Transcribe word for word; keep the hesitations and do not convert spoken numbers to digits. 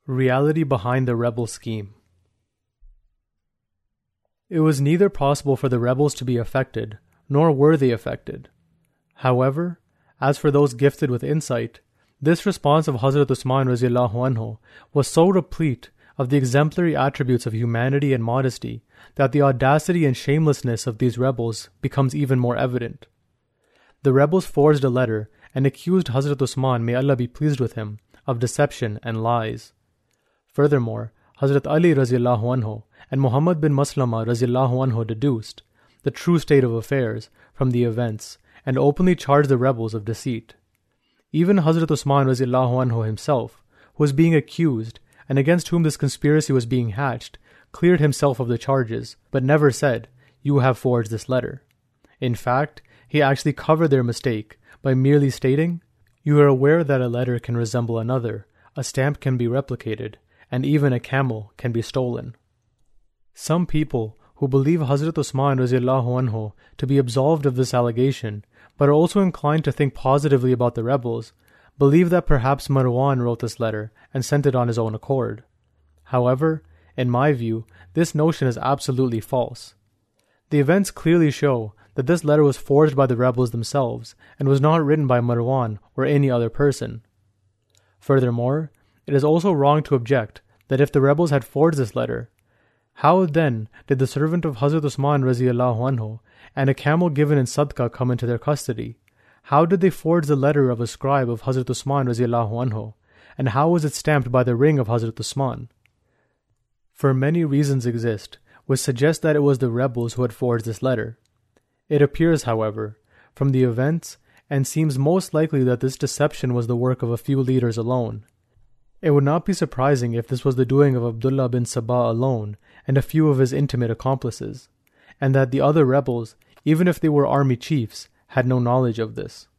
Reality behind the rebel scheme. It was neither possible for the rebels to be affected, nor were they affected. However, as for those gifted with insight, this response of Hazrat Usman radiallahu anhu was so replete of the exemplary attributes of humanity and modesty that the audacity and shamelessness of these rebels becomes even more evident. The rebels forged a letter and accused Hazrat Usman, may Allah be pleased with him, of deception and lies. Furthermore, Hazrat Ali radiallahu anhu and Muhammad bin Maslama radiallahu anhu deduced the true state of affairs from the events and openly charged the rebels of deceit. Even Hazrat Usman radiallahu anhu himself, who was being accused and against whom this conspiracy was being hatched, cleared himself of the charges, but never said, "You have forged this letter." In fact, he actually covered their mistake by merely stating, "You are aware that a letter can resemble another, a stamp can be replicated, and even a camel can be stolen." Some people who believe Hazrat Usman radiallahu anhu to be absolved of this allegation, but are also inclined to think positively about the rebels, believe that perhaps Marwan wrote this letter and sent it on his own accord. However, in my view, this notion is absolutely false. The events clearly show that this letter was forged by the rebels themselves and was not written by Marwan or any other person. Furthermore, it is also wrong to object that if the rebels had forged this letter, how then did the servant of Hazrat Usman radiallahu anhu and a camel given in sadaqah come into their custody? How did they forge the letter of a scribe of Hazrat Usman radiallahu anhu, and how was it stamped by the ring of Hazrat Usman? For many reasons exist which suggest that it was the rebels who had forged this letter. It appears, however, from the events and seems most likely that this deception was the work of a few leaders alone. It would not be surprising if this was the doing of Abdullah bin Sabah alone and a few of his intimate accomplices, and that the other rebels, even if they were army chiefs, had no knowledge of this.